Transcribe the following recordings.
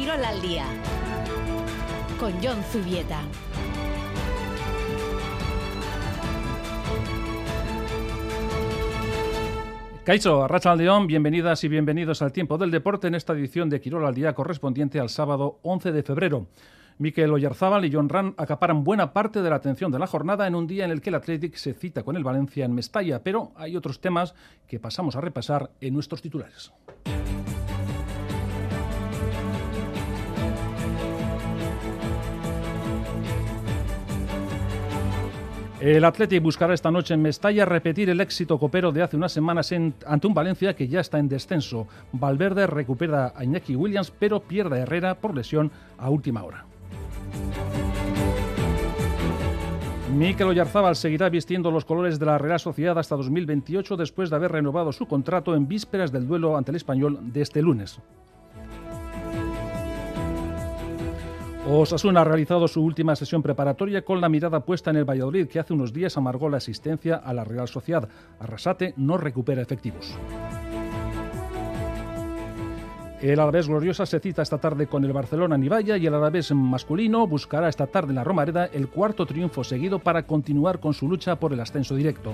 Quirol al día con Jon Zubieta. Kaixo, arratsaldeon, bienvenidas y bienvenidos al Tiempo del Deporte en esta edición de Quirol al día correspondiente al sábado 11 de febrero. Mikel Oyarzábal y Jon Ram acaparan buena parte de la atención de la jornada en un día en el que el Athletic se cita con el Valencia en Mestalla, pero hay otros temas que pasamos a repasar en nuestros titulares. El Athletic buscará esta noche en Mestalla repetir el éxito copero de hace unas semanas ante un Valencia que ya está en descenso. Valverde recupera a Iñaki Williams, pero pierde a Herrera por lesión a última hora. Mikel Oyarzábal seguirá vistiendo los colores de la Real Sociedad hasta 2028 después de haber renovado su contrato en vísperas del duelo ante el Español de este lunes. Osasuna ha realizado su última sesión preparatoria con la mirada puesta en el Valladolid, que hace unos días amargó la asistencia a la Real Sociedad. Arrasate no recupera efectivos. El Alavés Gloriosa se cita esta tarde con el Barcelona en Ibaya y el Alavés masculino buscará esta tarde en la Romareda el cuarto triunfo seguido para continuar con su lucha por el ascenso directo.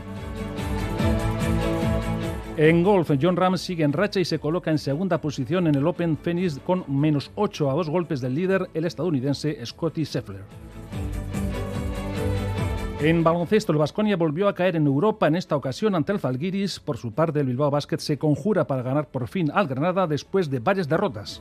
En golf, Jon Ram sigue en racha y se coloca en segunda posición en el Open Phoenix con -8 a 2 golpes del líder, el estadounidense Scottie Scheffler. En baloncesto, el Baskonia volvió a caer en Europa, en esta ocasión ante el Zalgiris. Por su parte, el Bilbao Basket se conjura para ganar por fin al Granada después de varias derrotas.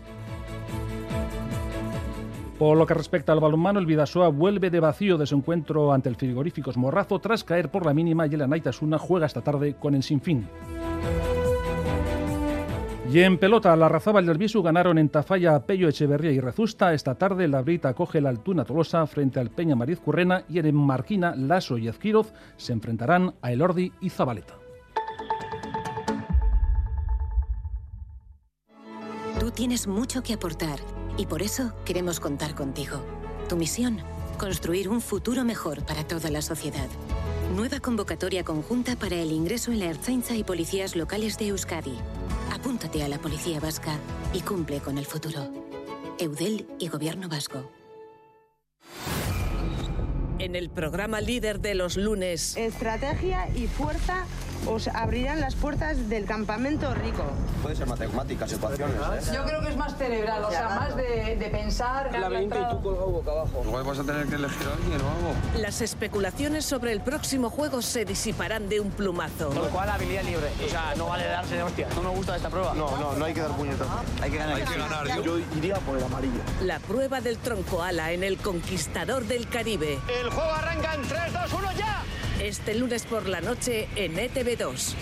Por lo que respecta al balonmano, el Bidasoa vuelve de vacío de su encuentro ante el Frigoríficos Morrazo tras caer por la mínima y el Anaitasuna juega esta tarde con el Sinfín. Y en pelota, la Larrazábal y el Bisu ganaron en Tafalla a Pello Echeverría y Rezusta. Esta tarde la Brita acoge la Altuna Tolosa frente al Peña Mariz Currena y en Marquina, Laso y Ezquiroz se enfrentarán a Elordi y Zabaleta. Tú tienes mucho que aportar y por eso queremos contar contigo. Tu misión, construir un futuro mejor para toda la sociedad. Nueva convocatoria conjunta para el ingreso en la Ertzaintza y policías locales de Euskadi. Apúntate a la Policía Vasca y cumple con el futuro. Eudel y Gobierno Vasco. En el programa líder de los lunes. Estrategia y fuerza os abrirán las puertas del campamento rico. Puede ser matemáticas, ecuaciones, ¿eh? Yo creo que es más cerebral, o sea, más de pensar. La 20 y tú colgado boca abajo. Igual vas a tener que elegir a alguien o algo. Las especulaciones sobre el próximo juego se disiparán de un plumazo. Con lo cual, habilidad libre. O sea, no vale darse de hostia. No me gusta esta prueba. No hay que dar puñetazos. Hay que ganar. Yo iría por el amarillo. La prueba del tronco ala en el Conquistador del Caribe. El juego arranca en 3, 2, 1, ya. Este lunes por la noche en ETV2.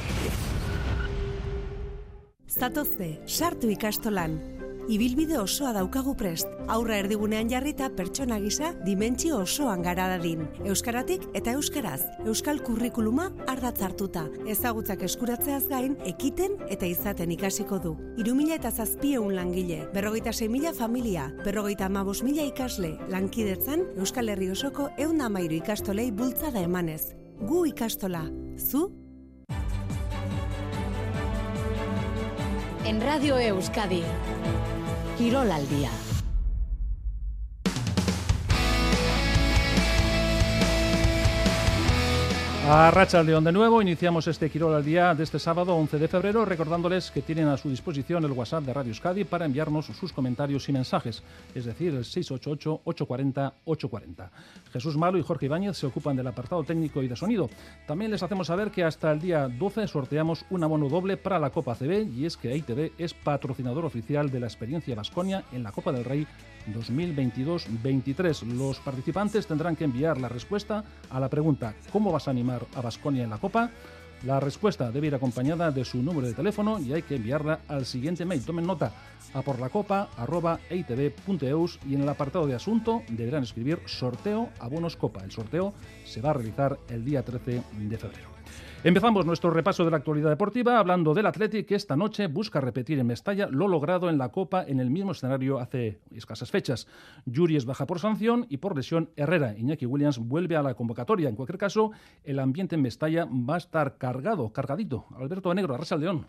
Zatozte, sartu ikastolan. Ibilbide osoa daukagu prest. Aurra erdigunean jarrita pertsona gisa dimentsio osoan gara dadin. Euskaratik eta euskaraz. Euskal kurrikuluma ardatz hartuta. Ezagutzak eskuratzeaz gain, ekiten eta izaten ikasiko du. 3.700 langile, 46.000 familia, 55.000 ikasle. Lankidetzan, Euskal Herri osoko 113 ikastolei bultzada emanez. Gu ikastola. Zu? En Radio Euskadi, Quirol al día. Arratsaldeon de nuevo, iniciamos este Quirol al día de este sábado 11 de febrero, recordándoles que tienen a su disposición el WhatsApp de Radio Euskadi para enviarnos sus comentarios y mensajes, es decir, el 688-840-840. Jesús Malo y Jorge Ibáñez se ocupan del apartado técnico y de sonido. También les hacemos saber que hasta el día 12 sorteamos un abono doble para la Copa CB, y es que ITV es patrocinador oficial de la experiencia Baskonia en la Copa del Rey 2022-23. Los participantes tendrán que enviar la respuesta a la pregunta ¿cómo vas a animar a Baskonia en la Copa? La respuesta debe ir acompañada de su número de teléfono y hay que enviarla al siguiente mail. Tomen nota, aporlacopa@eitv.eus, y en el apartado de asunto deberán escribir sorteo abonos Copa. El sorteo se va a realizar el día 13 de febrero. Empezamos nuestro repaso de la actualidad deportiva hablando del Athletic, que esta noche busca repetir en Mestalla lo logrado en la Copa en el mismo escenario hace escasas fechas. Yuri es baja por sanción y por lesión Herrera. Iñaki Williams vuelve a la convocatoria. En cualquier caso, el ambiente en Mestalla va a estar cargadito. Alberto Negro, arrasaldón.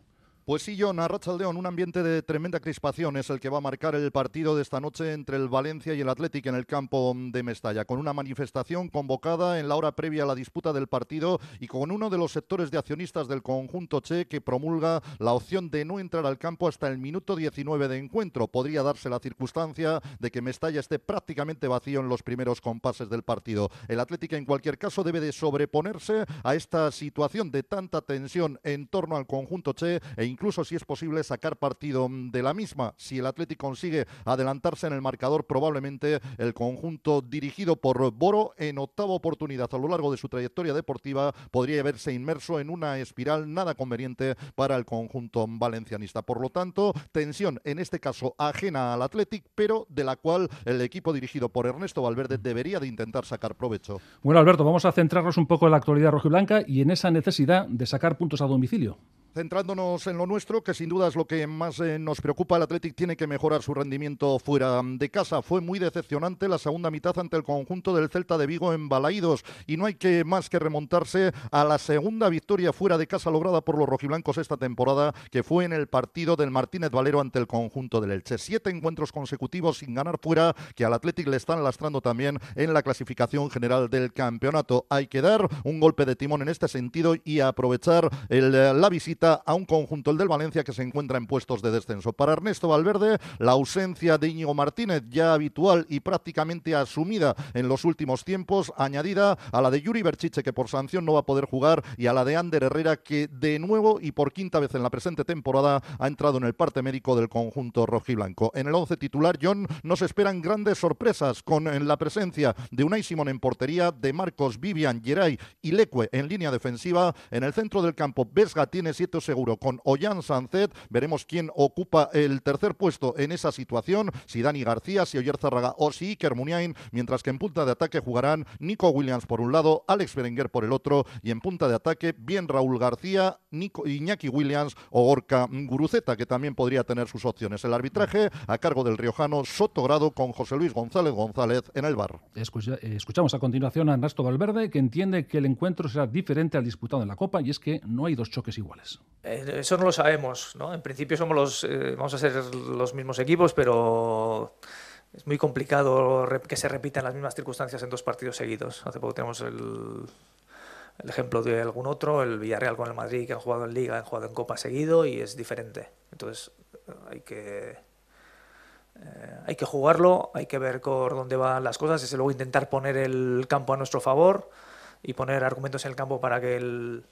Pues sí, John, arratsaldeon, un ambiente de tremenda crispación es el que va a marcar el partido de esta noche entre el Valencia y el Athletic en el campo de Mestalla, con una manifestación convocada en la hora previa a la disputa del partido y con uno de los sectores de accionistas del conjunto che que promulga la opción de no entrar al campo hasta el minuto 19 de encuentro. Podría darse la circunstancia de que Mestalla esté prácticamente vacío en los primeros compases del partido. El Athletic en cualquier caso debe de sobreponerse a esta situación de tanta tensión en torno al conjunto che e incluso, si es posible, sacar partido de la misma. Si el Athletic consigue adelantarse en el marcador, probablemente el conjunto dirigido por Boro, en octava oportunidad a lo largo de su trayectoria deportiva, podría verse inmerso en una espiral nada conveniente para el conjunto valencianista. Por lo tanto, tensión en este caso ajena al Athletic, pero de la cual el equipo dirigido por Ernesto Valverde debería de intentar sacar provecho. Bueno, Alberto, vamos a centrarnos un poco en la actualidad rojiblanca y en esa necesidad de sacar puntos a domicilio. Centrándonos en lo nuestro, que sin duda es lo que más nos preocupa, el Athletic tiene que mejorar su rendimiento fuera de casa. Fue muy decepcionante la segunda mitad ante el conjunto del Celta de Vigo en Balaídos y no hay que más que remontarse a la segunda victoria fuera de casa lograda por los rojiblancos esta temporada, que fue en el partido del Martínez Valero ante el conjunto del Elche. 7 encuentros consecutivos sin ganar fuera, que al Athletic le están lastrando también en la clasificación general del campeonato. Hay que dar un golpe de timón en este sentido y aprovechar la visita a un conjunto, el del Valencia, que se encuentra en puestos de descenso. Para Ernesto Valverde, la ausencia de Íñigo Martínez, ya habitual y prácticamente asumida en los últimos tiempos, añadida a la de Yuri Berchiche, que por sanción no va a poder jugar, y a la de Ander Herrera, que de nuevo y por quinta vez en la presente temporada ha entrado en el parte médico del conjunto rojiblanco. En el 11 titular, John, nos esperan grandes sorpresas con la presencia de Unai Simón en portería, de Marcos, Vivian, Geray y Leque en línea defensiva. En el centro del campo, Vesga tiene 7 seguro con Ollán Sancet. Veremos quién ocupa el tercer puesto en esa situación, si Dani García, si Oyer Zárraga o si Iker Muniain, mientras que en punta de ataque jugarán Nico Williams por un lado, Alex Berenguer por el otro, y en punta de ataque bien Raúl García, Iñaki Williams o Gorka Guruceta, que también podría tener sus opciones. El arbitraje a cargo del riojano Sotogrado, con José Luis González en el bar. Escuchamos a continuación a Ernesto Valverde, que entiende que el encuentro será diferente al disputado en la Copa, y es que no hay dos choques iguales. Eso no lo sabemos, ¿no? En principio somos vamos a ser los mismos equipos, pero es muy complicado que se repitan las mismas circunstancias en 2 partidos seguidos. Hace poco tenemos el ejemplo de algún otro, el Villarreal con el Madrid, que han jugado en Liga, han jugado en Copa seguido y es diferente. Entonces hay que jugarlo, hay que ver por dónde van las cosas, desde luego intentar poner el campo a nuestro favor y poner argumentos en el campo para que el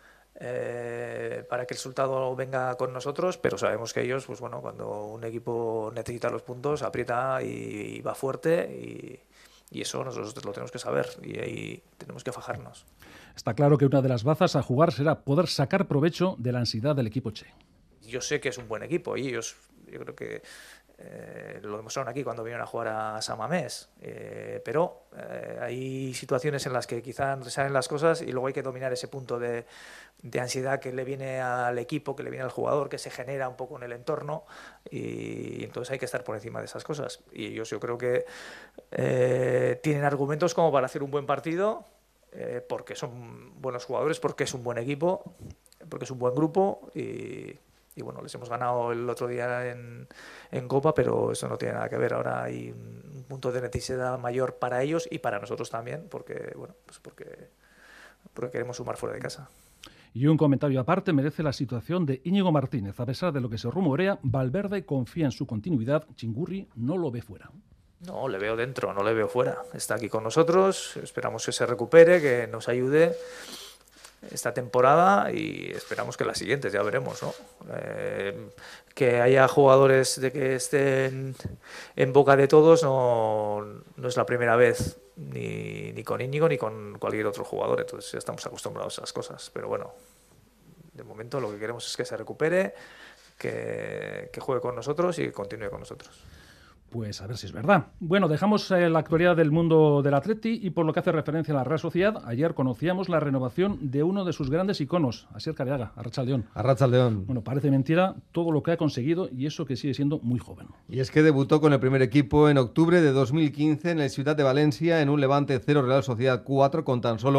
resultado venga con nosotros, pero sabemos que ellos, pues bueno, cuando un equipo necesita los puntos, aprieta y va fuerte, y eso nosotros lo tenemos que saber y ahí tenemos que fajarnos. Está claro que una de las bazas a jugar será poder sacar provecho de la ansiedad del equipo che. Yo sé que es un buen equipo y ellos, yo creo que lo demostraron aquí cuando vinieron a jugar a San Mamés, pero hay situaciones en las que quizá salen las cosas y luego hay que dominar ese punto de ansiedad que le viene al equipo, que le viene al jugador, que se genera un poco en el entorno, y entonces hay que estar por encima de esas cosas. Y ellos, yo creo que tienen argumentos como para hacer un buen partido, porque son buenos jugadores, porque es un buen equipo, porque es un buen grupo y bueno, les hemos ganado el otro día en Copa, pero eso no tiene nada que ver. Ahora hay un punto de necesidad mayor para ellos y para nosotros también, porque queremos sumar fuera de casa. Y un comentario aparte merece la situación de Íñigo Martínez. A pesar de lo que se rumorea, Valverde confía en su continuidad. Chingurri no lo ve fuera. No, le veo dentro, no le veo fuera. Está aquí con nosotros, esperamos que se recupere, que nos ayude esta temporada y esperamos que las siguientes, ya veremos, ¿no? Que haya jugadores de que estén en boca de todos no es la primera vez, ni con Íñigo ni con cualquier otro jugador, entonces ya estamos acostumbrados a esas cosas, pero bueno, de momento lo que queremos es que se recupere, que juegue con nosotros y que continúe con nosotros. Pues a ver si es verdad. Bueno, dejamos la actualidad del mundo del Atleti y por lo que hace referencia a la Real Sociedad, ayer conocíamos la renovación de uno de sus grandes iconos, Asier Careaga, Arratsaldeon. Arratsaldeon. Bueno, parece mentira todo lo que ha conseguido y eso que sigue siendo muy joven. Y es que debutó con el primer equipo en octubre de 2015 en el Ciutat de Valencia en un Levante 0 Real Sociedad 4 con tan solo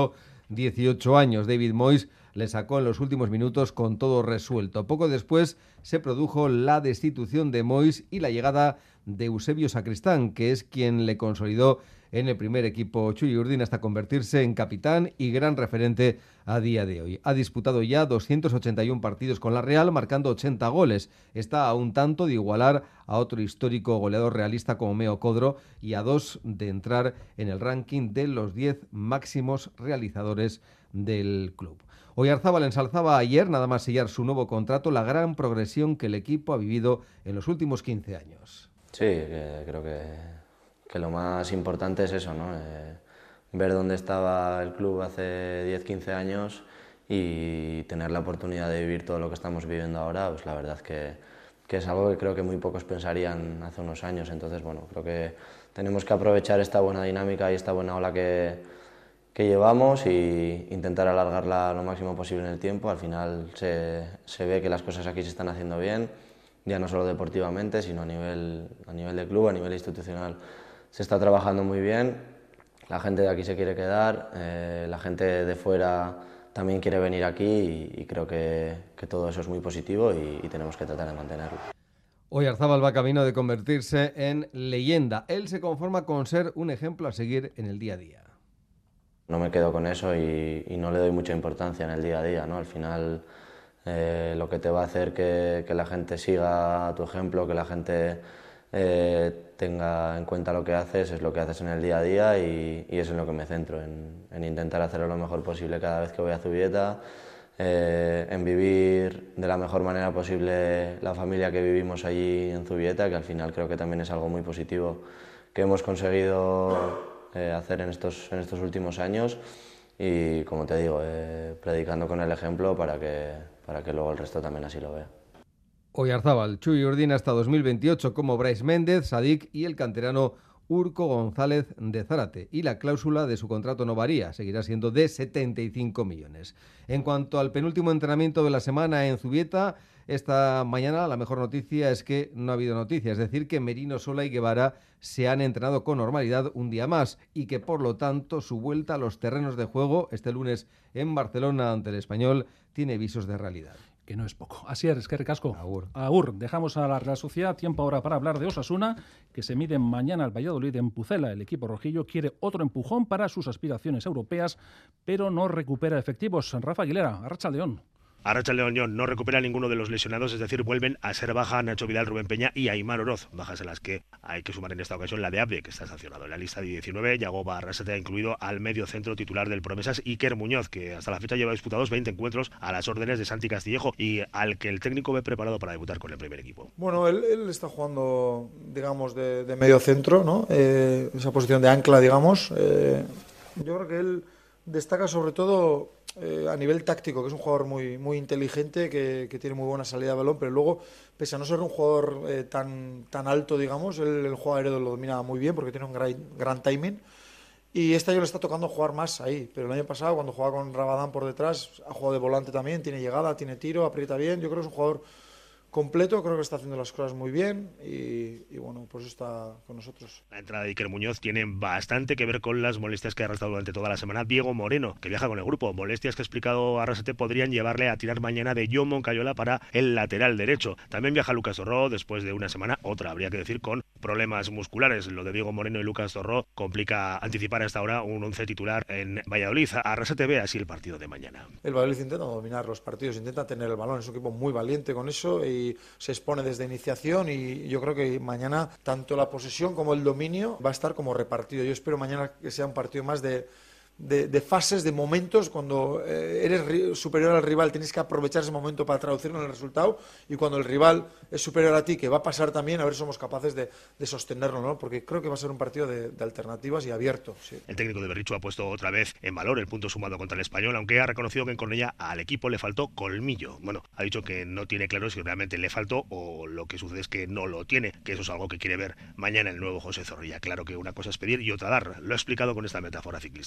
18 años. David Moyes le sacó en los últimos minutos con todo resuelto. Poco después se produjo la destitución de Moyes y la llegada de Eusebio Sacristán, que es quien le consolidó en el primer equipo Txuri Urdin hasta convertirse en capitán y gran referente a día de hoy. Ha disputado ya 281 partidos con la Real, marcando 80 goles. Está a un tanto de igualar a otro histórico goleador realista como Meo Codro y a 2 de entrar en el ranking de los 10 máximos realizadores del club. Oyarzábal ensalzaba ayer, nada más sellar su nuevo contrato, la gran progresión que el equipo ha vivido en los últimos 15 años. Sí, creo que lo más importante es eso, ¿no? Ver dónde estaba el club hace 10-15 años y tener la oportunidad de vivir todo lo que estamos viviendo ahora, pues la verdad que es algo que creo que muy pocos pensarían hace unos años. Entonces, bueno, creo que tenemos que aprovechar esta buena dinámica y esta buena ola que llevamos e intentar alargarla lo máximo posible en el tiempo. Al final se ve que las cosas aquí se están haciendo bien, ya no solo deportivamente, sino a nivel de club, a nivel institucional. Se está trabajando muy bien, la gente de aquí se quiere quedar, la gente de fuera también quiere venir aquí y creo que todo eso es muy positivo y tenemos que tratar de mantenerlo. Oyarzábal va camino de convertirse en leyenda. Él se conforma con ser un ejemplo a seguir en el día a día. No me quedo con eso y no le doy mucha importancia en el día a día, ¿no? Al final lo que te va a hacer que la gente siga tu ejemplo, que la gente tenga en cuenta lo que haces, es lo que haces en el día a día y es en lo que me centro, en intentar hacerlo lo mejor posible cada vez que voy a Zubieta, en vivir de la mejor manera posible la familia que vivimos allí en Zubieta, que al final creo que también es algo muy positivo que hemos conseguido hacer en estos últimos años y, como te digo, predicando con el ejemplo para que luego el resto también así lo vea. Oyarzábal, Txuri Urdin hasta 2028 como Brais Méndez, Sadik y el canterano Urko González de Zárate. Y la cláusula de su contrato no varía, seguirá siendo de 75 millones. En cuanto al penúltimo entrenamiento de la semana en Zubieta, esta mañana la mejor noticia es que no ha habido noticia, es decir, que Merino, Sola y Guevara se han entrenado con normalidad un día más y que, por lo tanto, su vuelta a los terrenos de juego este lunes en Barcelona ante el Español tiene visos de realidad. Que no es poco. Así es que ricasco. Agur. Dejamos a la Real Sociedad. Tiempo ahora para hablar de Osasuna, que se mide mañana al Valladolid en Pucela. El equipo rojillo quiere otro empujón para sus aspiraciones europeas, pero no recupera efectivos. Rafa Aguilera, Arratsaldeon. Arratsaldeon no recupera ninguno de los lesionados, es decir, vuelven a ser baja Nacho Vidal, Rubén Peña y Aimar Oroz, bajas en las que hay que sumar en esta ocasión la de Abde, que está sancionado. En la lista de 19, Yagoba Arrasate ha incluido al medio centro titular del Promesas, Iker Muñoz, que hasta la fecha lleva disputados 20 encuentros a las órdenes de Santi Castillejo y al que el técnico ve preparado para debutar con el primer equipo. Bueno, él está jugando, digamos, de medio centro, ¿no? Esa posición de ancla, digamos. Yo creo que él destaca sobre todo a nivel táctico, que es un jugador muy inteligente, que tiene muy buena salida de balón, pero luego, pese a no ser un jugador tan alto, digamos, el juego aéreo lo domina muy bien porque tiene un gran timing. Y este año le está tocando jugar más ahí, pero el año pasado, cuando jugaba con Rabadán por detrás, ha jugado de volante también, tiene llegada, tiene tiro, aprieta bien. Yo creo que es un jugador completo, creo que está haciendo las cosas muy bien y bueno, por eso está con nosotros. La entrada de Iker Muñoz tiene bastante que ver con las molestias que ha arrastrado durante toda la semana Diego Moreno, que viaja con el grupo. Molestias que ha explicado Arrasate podrían llevarle a tirar mañana de John Moncayola para el lateral derecho. También viaja Lucas Zorró después de una semana, otra habría que decir, con problemas musculares. Lo de Diego Moreno y Lucas Zorró complica anticipar hasta ahora un 11 titular en Valladolid. Arrasate ve así el partido de mañana. El Valladolid intenta dominar los partidos, intenta tener el balón, es un equipo muy valiente con eso y se expone desde iniciación y yo creo que mañana tanto la posesión como el dominio va a estar como repartido. Yo espero mañana que sea un partido más de fases, de momentos. Cuando eres superior al rival tienes que aprovechar ese momento para traducirlo en el resultado y cuando el rival es superior a ti, que va a pasar también, a ver si somos capaces de sostenerlo, ¿no? Porque creo que va a ser un partido de alternativas y abierto. Sí. El técnico de Berricho ha puesto otra vez en valor el punto sumado contra el Español, aunque ha reconocido que en Cornellá al equipo le faltó colmillo. Bueno, ha dicho que no tiene claro si realmente le faltó o lo que sucede es que no lo tiene, que eso es algo que quiere ver mañana el nuevo José Zorrilla. Claro que una cosa es pedir y otra dar. Lo ha explicado con esta metáfora ciclista. Es que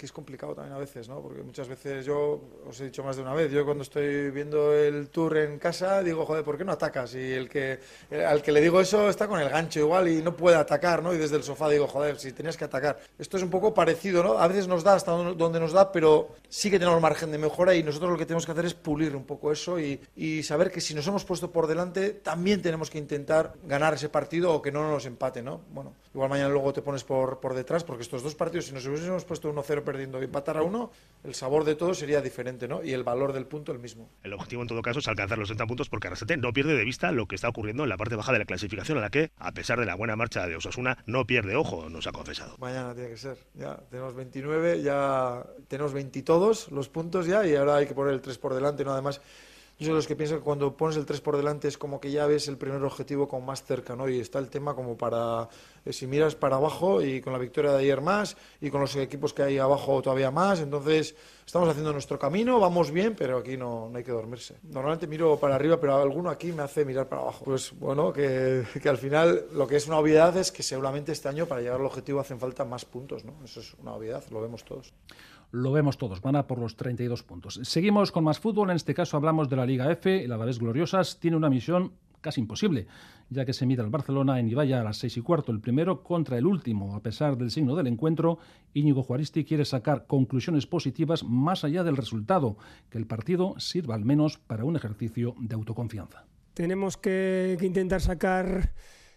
es complicado también a veces, ¿no? Porque muchas veces yo, os he dicho más de una vez, yo cuando estoy viendo el Tour en casa digo, joder, ¿por qué no atacas? Y al que le digo eso está con el gancho igual y no puede atacar, ¿no? Y desde el sofá digo, joder, si tenías que atacar. Esto es un poco parecido, ¿no? A veces nos da hasta donde nos da, pero sí que tenemos margen de mejora y nosotros lo que tenemos que hacer es pulir un poco eso y saber que si nos hemos puesto por delante también tenemos que intentar ganar ese partido o que no nos empate, ¿no? Bueno, igual mañana luego te pones por detrás, porque estos dos partidos, si nos hubiésemos puesto 1-0 perdiendo y empatar a 1, el sabor de todo sería diferente, ¿no? Y el valor del punto el mismo. El objetivo en todo caso es alcanzar los 30 puntos, porque Arrasate no pierde de vista lo que está ocurriendo en la parte baja de la clasificación, a la que, a pesar de la buena marcha de Osasuna, no pierde ojo, nos ha confesado. Mañana tiene que ser, ya tenemos 29, ya tenemos 20 todos los puntos ya, y ahora hay que poner el 3 por delante, ¿no? Además, yo soy de los que pienso que cuando pones el 3 por delante es como que ya ves el primer objetivo como más cerca, ¿no? Y está el tema como para, si miras para abajo y con la victoria de ayer más y con los equipos que hay abajo todavía más, entonces estamos haciendo nuestro camino, vamos bien, pero aquí no hay que dormirse. Normalmente miro para arriba, pero alguno aquí me hace mirar para abajo. Pues bueno, que al final lo que es una obviedad es que seguramente este año para llegar al objetivo hacen falta más puntos, ¿no? Eso es una obviedad, lo vemos todos. Lo vemos todos, van a por los 32 puntos. Seguimos con más fútbol, en este caso hablamos de la Liga F. El Alavés Gloriosas tiene una misión casi imposible, ya que se mide al Barcelona en Ibaya a las 6:15, el primero contra el último. A pesar del signo del encuentro, Íñigo Juaristi quiere sacar conclusiones positivas más allá del resultado, que el partido sirva al menos para un ejercicio de autoconfianza. Tenemos que intentar sacar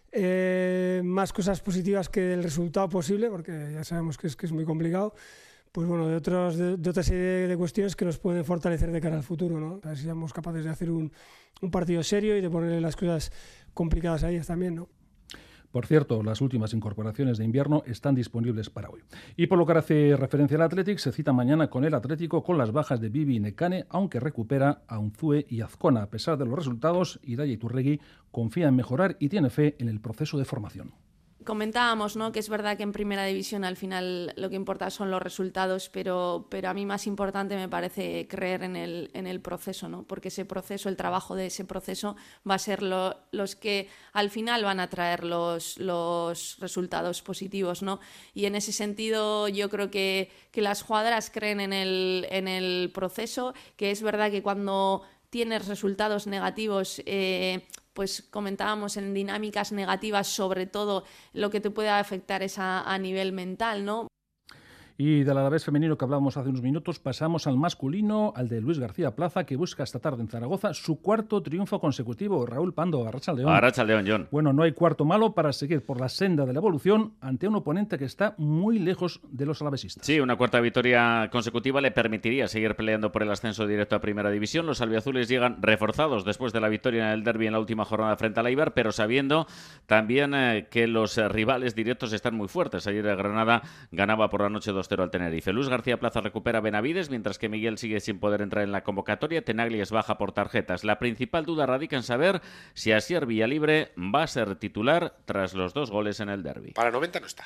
más cosas positivas que el resultado posible, porque ya sabemos que es muy complicado. Pues bueno, de otra serie de cuestiones que nos pueden fortalecer de cara al futuro, ¿no? A ver si somos capaces de hacer un partido serio y de ponerle las cosas complicadas a ellas también, ¿no? Por cierto, las últimas incorporaciones de invierno están disponibles para hoy. Y por lo que hace referencia al Athletic, se cita mañana con el Atlético con las bajas de Bibi y Nekane, aunque recupera a Unzue y Azcona. A pesar de los resultados, Irai Iturregui confía en mejorar y tiene fe en el proceso de formación. Comentábamos, ¿no?, que es verdad que en primera división al final lo que importa son los resultados, pero a mí más importante me parece creer en el proceso, ¿no? Porque ese proceso, el trabajo de ese proceso va a ser los que al final van a traer los resultados positivos, ¿no? Y en ese sentido yo creo que las jugadoras creen en el proceso, que es verdad que cuando tienes resultados negativos, pues comentábamos en dinámicas negativas, sobre todo lo que te puede afectar es a nivel mental, ¿no? Y del Alavés femenino que hablábamos hace unos minutos, pasamos al masculino, al de Luis García Plaza, que busca esta tarde en Zaragoza su cuarto triunfo consecutivo. Raúl Pando, arratsaldeon. Arratsaldeon, John. Bueno, no hay cuarto malo para seguir por la senda de la evolución ante un oponente que está muy lejos de los alavesistas. Sí, una cuarta victoria consecutiva le permitiría seguir peleando por el ascenso directo a Primera División. Los albiazules llegan reforzados después de la victoria en el derbi en la última jornada frente al Eibar, pero sabiendo también que los rivales directos están muy fuertes. Ayer el Granada ganaba por la noche 2-0 al Tenerife. Luis García Plaza recupera a Benavides, mientras que Miguel sigue sin poder entrar en la convocatoria. Tenagli es baja por tarjetas. La principal duda radica en saber si Asier Villalibre va a ser titular tras los 2 goles en el derbi. Para 90 no está.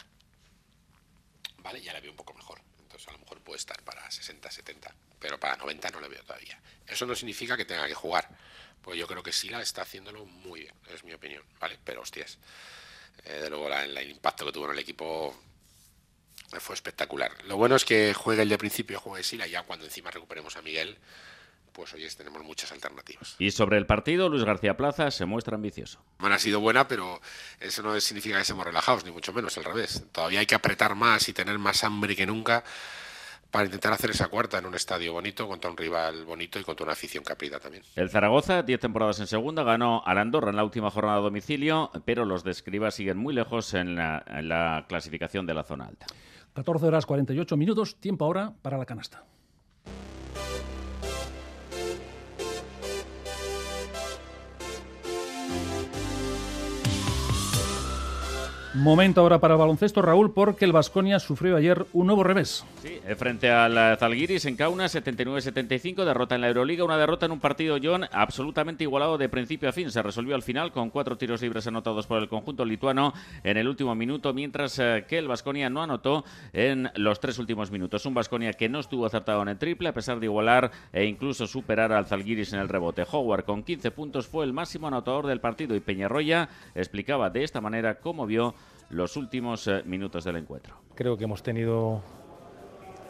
Vale, ya la veo un poco mejor. Entonces a lo mejor puede estar para 60-70. Pero para 90 no la veo todavía. Eso no significa que tenga que jugar. Pues yo creo que Sila está haciéndolo muy bien, es mi opinión. Vale, pero hostias. De luego el impacto que tuvo en el equipo fue espectacular. Lo bueno es que juegue el de principio, juegue Sila, y ya cuando encima recuperemos a Miguel, pues hoy tenemos muchas alternativas. Y sobre el partido, Luis García Plaza se muestra ambicioso. Ha sido buena, pero eso no significa que estemos relajados, ni mucho menos, al revés. Todavía hay que apretar más y tener más hambre que nunca para intentar hacer esa cuarta en un estadio bonito, contra un rival bonito y contra una afición que aprieta también. El Zaragoza, 10 temporadas en segunda, ganó al Andorra en la última jornada a domicilio, pero los de Escribá siguen muy lejos en la clasificación de la zona alta. 14 horas 48 minutos, tiempo ahora para la canasta. Momento ahora para el baloncesto, Raúl, porque el Baskonia sufrió ayer un nuevo revés. Sí, frente al Zalgiris en Kaunas, 79-75, derrota en la Euroliga, una derrota en un partido, John, absolutamente igualado de principio a fin. Se resolvió al final con 4 tiros libres anotados por el conjunto lituano en el último minuto, mientras que el Baskonia no anotó en los 3 últimos minutos. Un Baskonia que no estuvo acertado en el triple, a pesar de igualar e incluso superar al Zalgiris en el rebote. Howard, con 15 puntos, fue el máximo anotador del partido, y Peñarroya explicaba de esta manera cómo vio los últimos minutos del encuentro. Creo que hemos tenido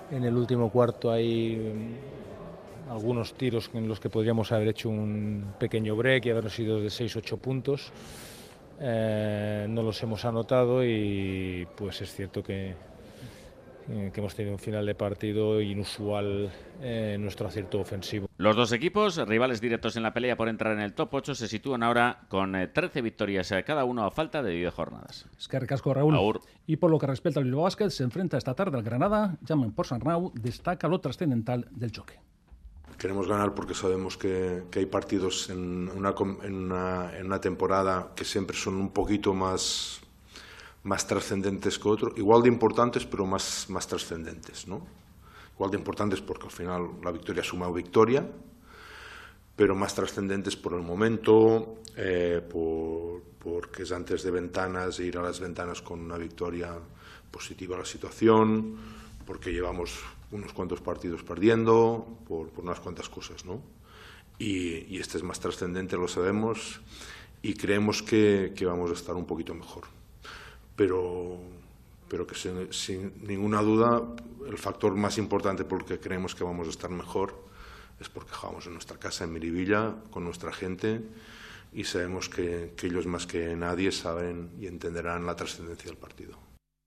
En el último cuarto hay algunos tiros en los que podríamos haber hecho un pequeño break y habernos ido de 6-8 puntos. No los hemos anotado y pues es cierto que hemos tenido un final de partido inusual en nuestro acierto ofensivo. Los dos equipos, rivales directos en la pelea por entrar en el top 8, se sitúan ahora con 13 victorias cada uno a falta de 10 jornadas. Es que ricasco, Raúl. Aur. Y por lo que respecta al Bilbao Basket, se enfrenta esta tarde al Granada. Llaman por San Rau, destaca lo trascendental del choque. Queremos ganar porque sabemos que hay partidos en una temporada que siempre son un poquito más trascendentes que otros, igual de importantes pero más trascendentes, ¿no? Igual de importantes porque al final la victoria suma victoria, pero más trascendentes por el momento, porque es antes de ventanas, ir a las ventanas con una victoria positiva a la situación, porque llevamos unos cuantos partidos perdiendo, por unas cuantas cosas, ¿no? Y este es más trascendente, lo sabemos, y creemos que vamos a estar un poquito mejor. Pero que sin ninguna duda el factor más importante por el que creemos que vamos a estar mejor es porque jugamos en nuestra casa, en Miribilla, con nuestra gente, y sabemos que ellos más que nadie saben y entenderán la trascendencia del partido.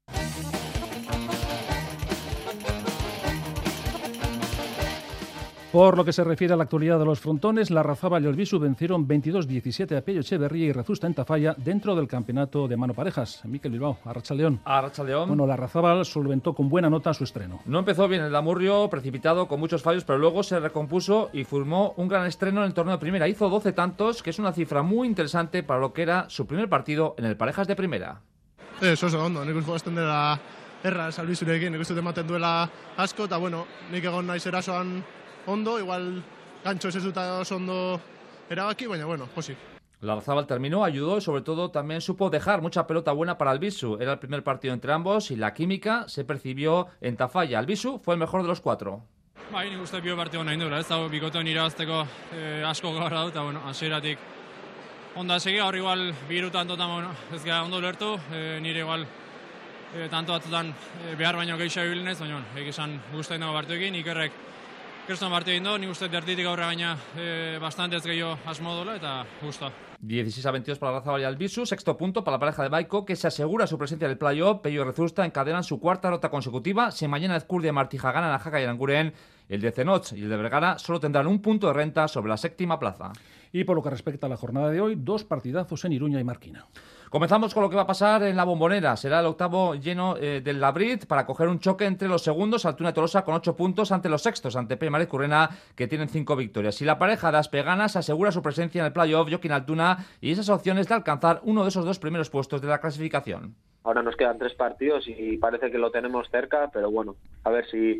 Por lo que se refiere a la actualidad de los frontones, Larrazábal y Albisu vencieron 22-17 a Pello Echeverría y Rezusta en Tafalla dentro del campeonato de mano parejas. Mikel Bilbao, Arratsaldeón. Arratsaldeón. Bueno, Larrazábal solventó con buena nota su estreno. No empezó bien el Amurrio, precipitado, con muchos fallos, pero luego se recompuso y firmó un gran estreno en el torneo de primera. Hizo 12 tantos, que es una cifra muy interesante para lo que era su primer partido en el parejas de primera. Eso ondo, nik uste jozten dela erraz Albisurekin, nik uste ematen duela asko, eta bueno, nik egon naiz erasoan ondo, igual gancho ez dut oso ondo erabaki, baina bueno, posik. Larrazábal terminó, ayudó y sobre todo también supo dejar mucha pelota buena para Albisu. Era el primer partido entre ambos y la química se percibió en Tafalla. Albisu fue el mejor de los cuatro. Bai, nik uste bio partido nahi dula, ez dago bikotean irabazteko asko gara dut, eta bueno, hasieratik onda segi, gaur igual birutan totan, bueno, ez gara ondo lertu, nire igual tanto batzutan behar baino gehiago ibilinez, baina egizan guztain dago partiduekin, ikerrek kriston partidu egin du, nik uste dertitik aurre gaina bastante ez gehiago asmo dola, eta gusta. 16-22 para Larrazábal y Albisu, sexto punto para la pareja de Baiko, que se asegura su presencia en el playoff. Pello y Rezusta encadenan su cuarta derrota consecutiva. Si mañana Ezcurdia y Martija ganan a Jaca y Aranguren, el de Zenoch y el de Vergara solo tendrán un punto de renta sobre la séptima plaza. Y por lo que respecta a la jornada de hoy, dos partidazos en Iruña y Marquina. Comenzamos con lo que va a pasar en la Bombonera. Será el octavo lleno del Labrit para coger un choque entre los segundos, Altuna y Tolosa con 8 puntos ante los sextos, ante Peña y Currena, que tienen 5 victorias. Si la pareja de Aspeganas asegura su presencia en el playoff, Joaquín Altuna y esas opciones de alcanzar uno de esos dos primeros puestos de la clasificación. Ahora nos quedan 3 partidos y parece que lo tenemos cerca, pero bueno, a ver si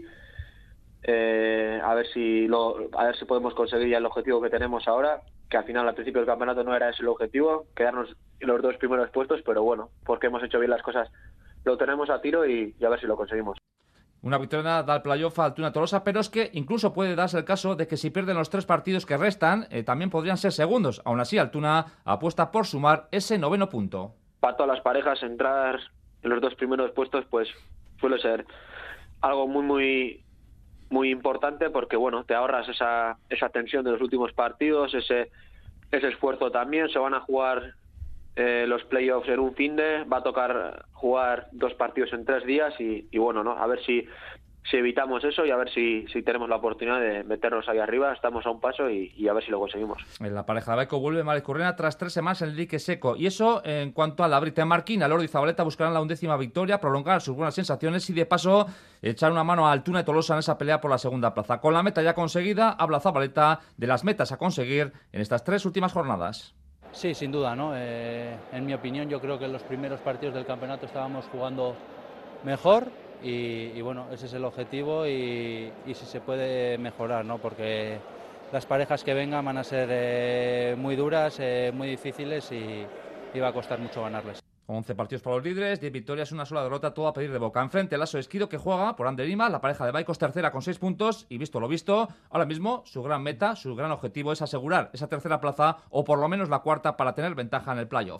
podemos conseguir ya el objetivo que tenemos ahora, que al final al principio del campeonato no era ese el objetivo, quedarnos en los 2 primeros puestos, pero bueno, porque hemos hecho bien las cosas, lo tenemos a tiro y a ver si lo conseguimos. Una victoria da el playoff a Altuna Tolosa, pero es que incluso puede darse el caso de que si pierden los 3 partidos que restan, también podrían ser segundos. Aún así, Altuna apuesta por sumar ese 9º punto. Para todas las parejas, entrar en los 2 primeros puestos pues suele ser algo muy importante, porque bueno, te ahorras esa tensión de los últimos partidos, ese esfuerzo también. Se van a jugar los playoffs en un finde, va a tocar jugar 2 partidos en 3 días y bueno, ¿no? A ver si evitamos eso y a ver si tenemos la oportunidad de meternos ahí arriba. Estamos a un paso y a ver si lo conseguimos. En la pareja de Baiko vuelve Márquez Currena tras 3 semanas en el dique seco. Y eso en cuanto a la Brita en Marquina. Lordi y Zabaleta buscarán la 11ª victoria, prolongar sus buenas sensaciones y de paso echar una mano a Altuna y Tolosa en esa pelea por la segunda plaza. Con la meta ya conseguida, habla Zabaleta de las metas a conseguir en estas 3 últimas jornadas. Sí, sin duda, ¿no? En mi opinión, yo creo que en los primeros partidos del campeonato estábamos jugando mejor y bueno, ese es el objetivo y si se puede mejorar, ¿no? Porque las parejas que vengan van a ser muy duras, muy difíciles y va a costar mucho ganarles. 11 partidos para los líderes, 10 victorias, una sola derrota, todo a pedir de boca. Enfrente, el Aso Esquido, que juega por Ander Lima, la pareja de Baiko es tercera con 6 puntos y visto lo visto, ahora mismo su gran meta, su gran objetivo es asegurar esa tercera plaza o por lo menos la cuarta para tener ventaja en el playoff.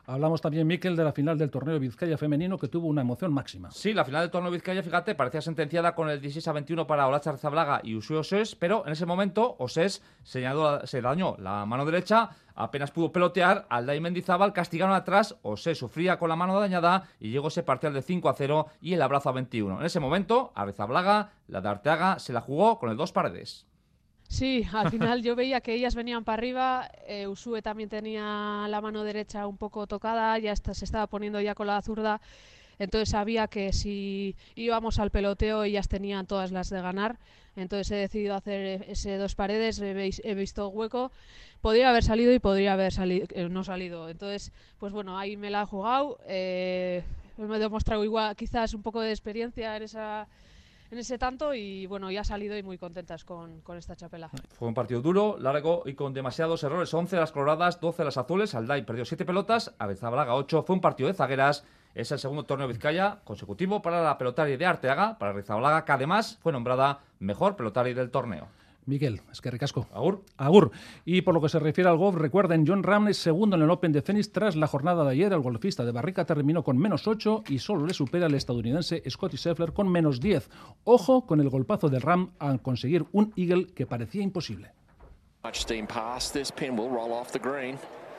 Hablamos también, Mikel, de la final del torneo Vizcaya femenino, que tuvo una emoción máxima. Sí, la final del torneo Vizcaya, fíjate, parecía sentenciada con el 16-21 para Olatxe Arrizabalaga y Usue Osés, pero en ese momento Osés se dañó la mano derecha, apenas pudo pelotear, Alday y Mendizábal castigaron atrás, Osés sufría con la mano dañada y llegó ese parcial de 5-0 y el abrazo a 21. En ese momento, Arrizabalaga, la de Arteaga, se la jugó con el 2 paredes. Sí, al final yo veía que ellas venían para arriba, Usue también tenía la mano derecha un poco tocada, ya se estaba poniendo ya con la zurda, entonces sabía que si íbamos al peloteo ellas tenían todas las de ganar, entonces he decidido hacer ese 2 paredes, he visto hueco, podría haber salido y podría haber no salido, entonces pues bueno, ahí me la he jugado, me he demostrado igual quizás un poco de experiencia en ese tanto y bueno, ya ha salido y muy contentas con esta chapela. Fue un partido duro, largo y con demasiados errores. 11 las coloradas, 12 las azules. Alday perdió 7 pelotas, Arrizabalaga 8. Fue un partido de zagueras. Es el segundo torneo Vizcaya consecutivo para la pelotari de Arteaga, para Arrizabalaga, que además fue nombrada mejor pelotari del torneo. Mikel, es que ricasco. Agur. Agur. Y por lo que se refiere al golf, recuerden, Jon Rahm es segundo en el Open de Phoenix tras la jornada de ayer. El golfista de Barrica terminó con -8 y solo le supera el estadounidense Scottie Scheffler con -10. Ojo con el golpazo de Rahm al conseguir un eagle que parecía imposible. Much steam past. This pin will roll off the green.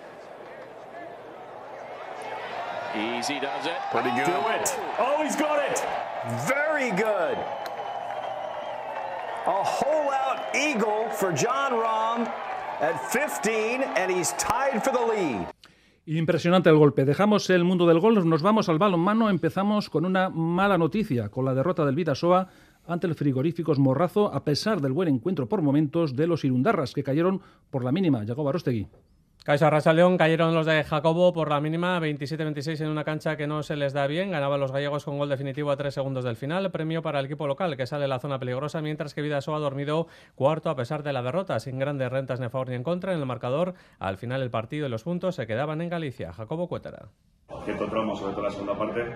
Easy does it. Pretty good. Do it. Oh, he's got it. Very good. A hole-out eagle for Jon Rahm at 15, and he's tied for the lead. Impresionante el golpe. Dejamos el mundo del golf, nos vamos al balonmano. Empezamos con una mala noticia, con la derrota del Bidasoa ante el Frigoríficos Morrazo, a pesar del buen encuentro por momentos de los irundarras, que cayeron por la mínima. Jacob Arostegui. Caixo Arrasaleón, cayeron los de Jacobo por la mínima, 27-26 en una cancha que no se les da bien. Ganaban los gallegos con gol definitivo a 3 segundos del final. Premio para el equipo local, que sale de la zona peligrosa, mientras que Bidasoa ha dormido cuarto a pesar de la derrota, sin grandes rentas ni a favor ni en contra. En el marcador, al final el partido y los puntos se quedaban en Galicia. Jacobo Cuétara. Cierto tramo, sobre todo la segunda parte,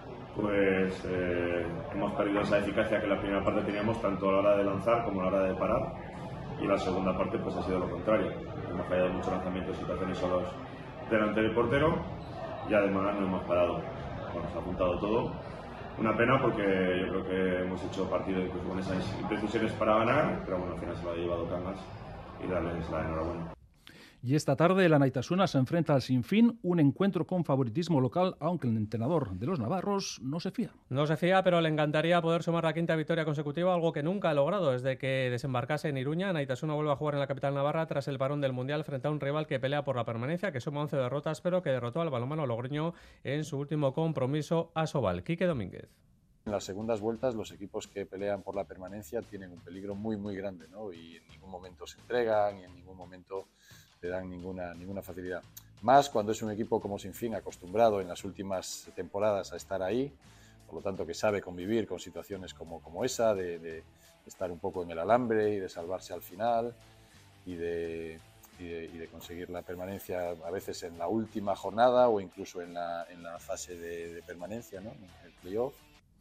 pues hemos perdido esa eficacia que en la primera parte teníamos, tanto a la hora de lanzar como a la hora de parar. Y la segunda parte pues ha sido lo contrario. Hemos fallado muchos lanzamientos, situaciones solos delante del portero y además no hemos parado. Bueno, se ha apuntado todo. Una pena porque yo creo que hemos hecho partido incluso con esas imprecisiones para ganar, pero bueno, al final se lo ha llevado Cangas y darles la enhorabuena. Y esta tarde el Anaitasuna se enfrenta al Sinfín, un encuentro con favoritismo local, aunque el entrenador de los navarros no se fía. No se fía, pero le encantaría poder sumar la 5ª victoria consecutiva, algo que nunca ha logrado desde que desembarcase en Iruña. Anaitasuna vuelve a jugar en la capital navarra tras el parón del Mundial frente a un rival que pelea por la permanencia, que suma 11 derrotas, pero que derrotó al balonmano logroño en su último compromiso a Sobal. Quique Domínguez. En las segundas vueltas los equipos que pelean por la permanencia tienen un peligro muy muy grande, ¿no? Y en ningún momento se entregan y en ningún momento te dan ninguna facilidad. Más cuando es un equipo como Sinfín, acostumbrado en las últimas temporadas a estar ahí, por lo tanto que sabe convivir con situaciones como esa, de estar un poco en el alambre y de salvarse al final y de conseguir la permanencia a veces en la última jornada o incluso en la fase de permanencia, ¿no? En el playoff.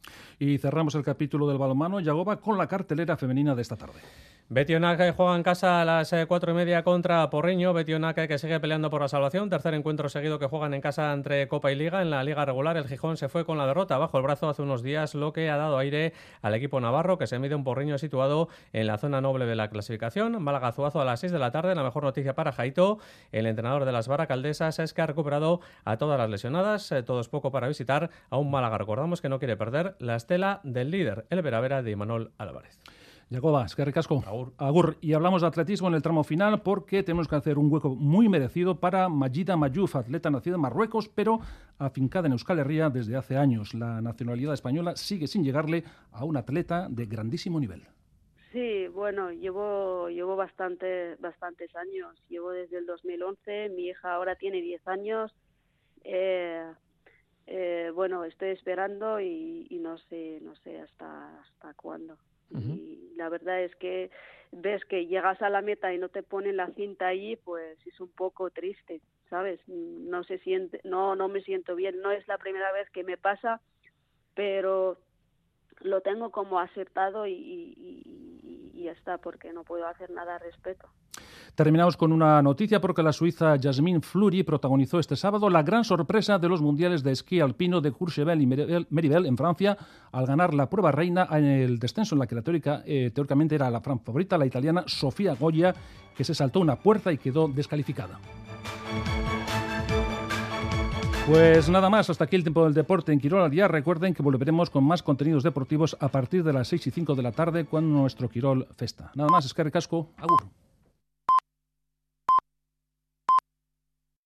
Y cerramos el capítulo del balonmano, Yagoba, con la cartelera femenina de esta tarde. Betionac juega en casa a las 4:30 contra Porriño. Betionac que sigue peleando por la salvación. Tercer encuentro seguido que juegan en casa entre Copa y Liga. En la Liga regular el Gijón se fue con la derrota bajo el brazo hace unos días, lo que ha dado aire al equipo navarro, que se mide un Porriño situado en la zona noble de la clasificación. Málaga-Zuazo a las 6 de la tarde. La mejor noticia para Jaito, el entrenador de las Baracaldesas, es que ha recuperado a todas las lesionadas. Todo es poco para visitar a un Málaga. Recordamos que no quiere perder la estela del líder, el Veravera de Imanol Álvarez. Jacoba, es que ricasco. Agur. Y hablamos de atletismo en el tramo final porque tenemos que hacer un hueco muy merecido para Majida Mayouf, atleta nacida en Marruecos, pero afincada en Euskal Herria desde hace años. La nacionalidad española sigue sin llegarle a un atleta de grandísimo nivel. Sí, bueno, llevo bastantes años. Llevo desde el 2011. Mi hija ahora tiene 10 años. Bueno, estoy esperando y no sé hasta cuándo. Y la verdad es que ves que llegas a la meta y no te ponen la cinta allí, pues es un poco triste, ¿sabes? No me siento bien. No es la primera vez que me pasa, pero lo tengo como aceptado y ya está, porque no puedo hacer nada al respecto. Terminamos con una noticia porque la suiza Jasmine Fleury protagonizó este sábado la gran sorpresa de los mundiales de esquí alpino de Courchevel y Méribel en Francia al ganar la prueba reina en el descenso en la que la teóricamente era la favorita, la italiana Sofía Goya, que se saltó una puerta y quedó descalificada. Pues nada más, hasta aquí el tiempo del deporte en Quirol al día. Recuerden que volveremos con más contenidos deportivos a partir de las 6 y 5 de la tarde con nuestro Quirol Festa. Nada más, eskerrik asko, agur.